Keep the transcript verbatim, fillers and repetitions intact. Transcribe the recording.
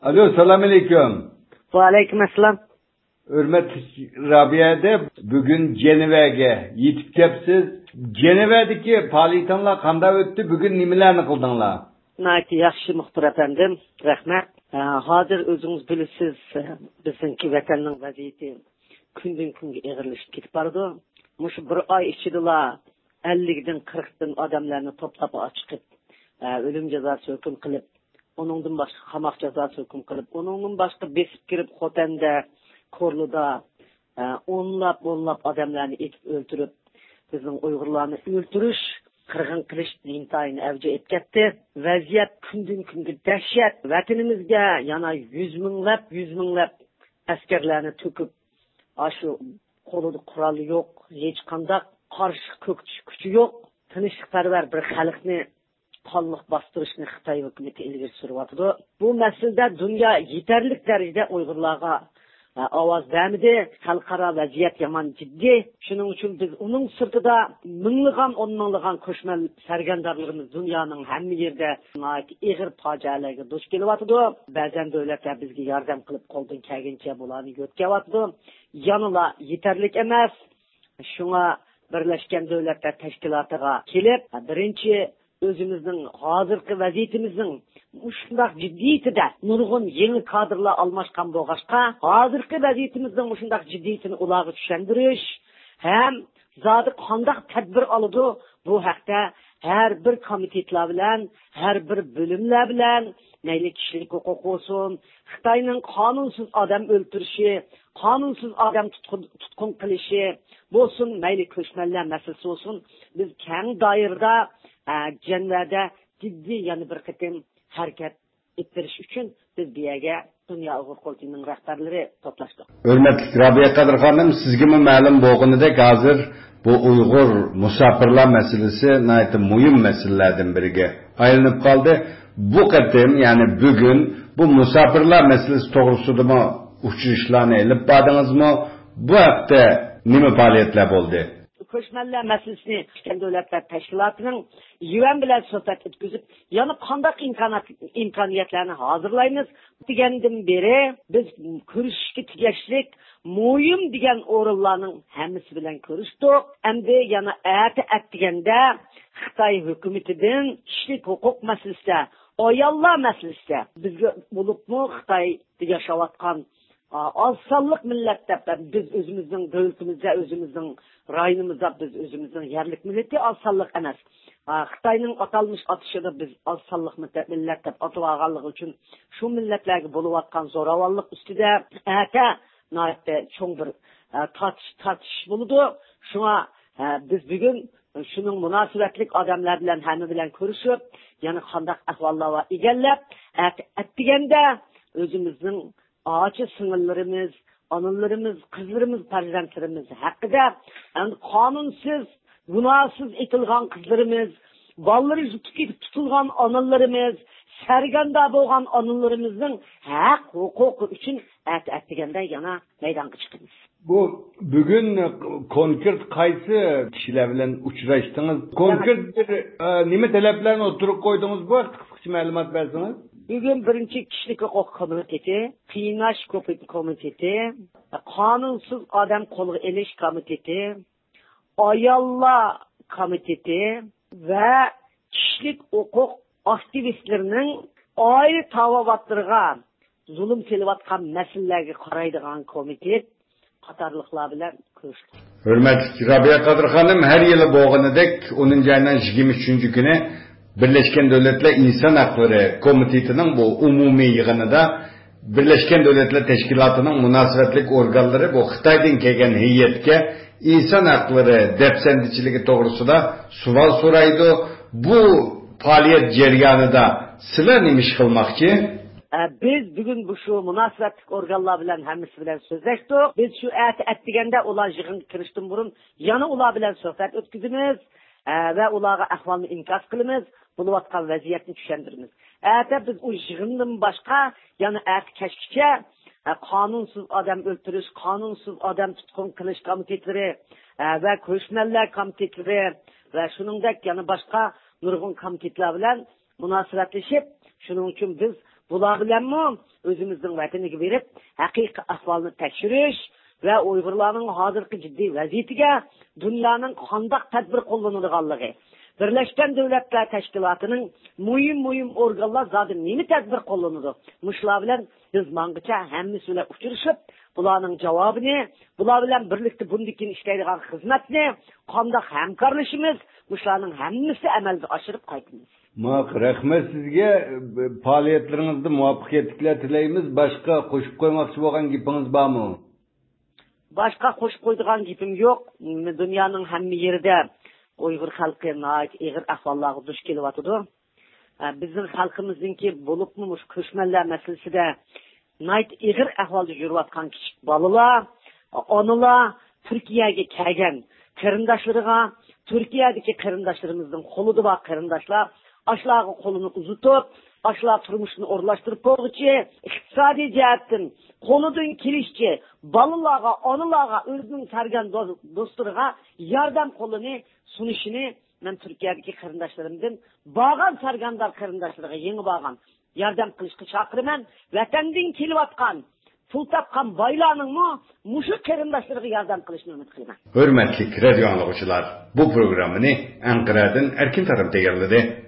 Alo, selamun aleyküm. Wa aleyküm assalam. Hürmet Rabia'da bugün Ceneve'ge yetip kepsiz. Ceneve'deki faaliyetinler kanda öttü, bugün nimelerni kıldınlar? Naiti yaxshi muxbir efendim, rahmat. Hozir o'zingiz bilasiz, bizningki vatanning vaziyati kundan kunga og'irlashib ketib bordi. Mush bir oy ichida ellik dan qirq dan odamlarni to'plab chiqib, o'lim jazosi hukm qilib, onundan boshqa qamoq jazosi hukm qilib, onundan boshqa besib kirib Xotanda, Korluda o'nlab o'nlab odamlarni etib o'ldirib, bizning Uyg'urlarni o'ldirish, qirg'in qilish intayin avji etgetdi. Vaziyat kundan kunga dahshat. Vatanimizga yana yuz minglab, yuz minglab askarlarni to'kib, ashu qo'lida qurol yo'q, hech qanday qarshi ko'ktish kuchi yo'q, tinchlikparvar bir xalqni qonliq bostirishni Xitoy hukumati ilgari suryapti. Bu masalada dunyo yetarli darajada Uyg'urlarga ovoz bermidi. Xalqaro vaziyat yomon jiddiy. Shuning uchun biz uning sirtida minglagan, o'n minglagan ko'chman sargandorlarimiz dunyoning hamma yerda og'ir fojialarga duch kelyapti. Ba'zan davlatlar bizga yordam qilib qo'ldan kelgancha bularni yo'tkavyapti. Yanıla yetarlik emas. Shunga Birleşken Devletler Teşkilatı'na kelib, birinchi özümüzün hazırki vaziyetimizin uşundaq ciddiyetide nurgun yeni kadrlar almaşkan boğaşka hazırki vaziyetimizin uşundaq ciddiyetini ulağı düşendiriş hem zadı qandaq tedbir alıdı bu haqda her bir komitetler bilen her bir bölümler bilen neyli kişilik hukuk olsun Xitayning kanunsuz adam öldürüşü kanunsuz adam tutkun, tutkun kılışı bolsun meyli köşmeller meselesi olsun biz kendi dairde Cenvede ciddi yani bir kıtım hareket ettiriş için biz bir yere Dünya Uyghur Koltuğu'nun rehberleri toplaştık. Hürmetli Rabia Kadir Hanım, sizge mi ma'lum bo'lganidek hazır bu Uyghur musafirlar meselesi nayeti muhim meselelerden biriga aylanıp kaldı. Bu kıtım yani bugün bu musafirlar meselesi doğrusunda mı uçuşlarını elip bardınız mı? Bu hafta nime faaliyetler oldu? Köşmeller meselesini Birleşken Devletler Teşkilatı'nın yuan bilen sohbet etkizip, yani kandak imkanat, imkaniyetlerini hazırlayınız. Degenden beri biz görüşki tügeçlik, muhim degen orullarının hemisi bilen görüştük. Hem de yani eğer ettigende Xitay hükümetinin kişilik hukuk meselesi, ayallar meselesi, bizge bulup mu Xitay yaşavatkan az sallık milletler biz özümüzün devletimizde, özümüzün rayonumuzda biz özümüzün yerlik milleti az sallık emas. Xitayning atalmış atışını biz az sallık millet deb atып alganlыгы üçün şu milletlerge buluvatkan zoravallık üstüde ete nayette çoğ bir tartış tartış buludu. Şuna biz bugün şunun münasibetlik adamlar bilen hemi bilen görüşüp yani qandaq ahvallar var egellep etdigende özümüzün ağaçı sınırlarımız, anılarımız, kızlarımız, farzandlarımız hakkında yani kanunsuz, günahsız etilgan kızlarımız, balları tutup tutulgan anılarımız, serganda boğan anılarımızın hak hukuku için et ettigende yana meydanga çıkınız. Bu bugün konkret kaysı kişiler bilen uçraştınız? Konkret bir e, nime taleplerini oturup koydunuz bu haqda kısaca malumat versiniz? Bugün birinci kişilik hukuk komiteti, kıynaş komiteti, kanunsuz adam kolu eliş komiteti, ayalla komiteti ve kişilik hukuk aktivistlerinin ayrı tavavatlarına zulüm selivatkan meselelerine karaydıgan komitet qatarlıqlar bilen görüştük. Hürmetli Rabia Kadir Hanım, her yılı boğanıdek onuncu ayından yigirma üçüncü günü Birleşken Devletler İnsan Hakları Komiteti'nin bu umumi yığınında Birleşken Devletler Teşkilatı'nın münasebetlik organları bu Xitay'dan kelgen heyetke insan hakları depsendiçiligi doğrusunda sual soraydı. Bu faaliyet ceryanında sizler neymiş kılmakçı? Biz bugün bu şu münasebetlik organlar bilen hemisi bilen sözleştik. Biz şu eti ettigende ular yığın kiriştin burun yana ular bilen sohbet ötküzümüz ve ularga ahvalını inkaz kılımız. Buluvatkan vaziyetini düşendirimiz. Eğer biz o yığından başka yani eğer keşke kanunsuz adam öldürüş, kanunsuz adam tutkun kılıç komitetleri ve köşmeller komitetleri ve şunundaki yani başka nurgun komitetler bilen münasebetleşip şunun için biz Bular bilenmi özümüzün vataniga berip haqiqiy ahvolni tekshirish va Uyg'urlarning hozirgi jiddiy vaziyatiga dunyoning qanday tadbir qo'llanadiganligi, Birleşken Devletler Teşkilatı'nın mühim mühim organlar zaten nemi tedbir kullanıdı. Muşlar bilen biz mangıça hemmisiyle uçuruşup, bularının cevabını, bular bilen birlikte bundikin işleydiğen hizmetini, kandak hemkarlaşımız, muşlarının hemmisi emelde aşırıp kaydımız. Mak, rahmet sizge, faaliyetlerinizde muvaffakiyetlikler dileyimiz. Başka koşup koymakçı olan gipiniz var mı? Başka koşup koyduğun gipim yok. Dünyanın hemmi yerinde Uyghur halkına ait ağır ahvallarga duş kelyapti. Bizim halkımızınki bulupmuş köşmeler meselesi de ait ağır ahvalda yürüyatkan küçük balalar, onalar Türkiye'ye kelgen kırındaşlarına, Türkiye'deki kırındaşlarımızın kolu da var kırındaşlar, aşlağı kolunu uzutup, aşlağı turmuşunu orlaştırıp koyucu, iktisadi cihetten konudun kilişçi, balılarga, onalarga, özünün sergen dostlarına yardım kolunu sunuşunu ben Türkiye'deki kırındaşlarımdan bağan sargandar kırındaşlarına yeni bağan yardım kılışkı çakırmen vatandın kilvatkan pul tapkan baylarının mı muşu kırındaşlarına yardım kılışını ümit kılman. Hürmetli radyo anlıqçılar, bu programını Ankara'dan Erkin Tarım tayarladı.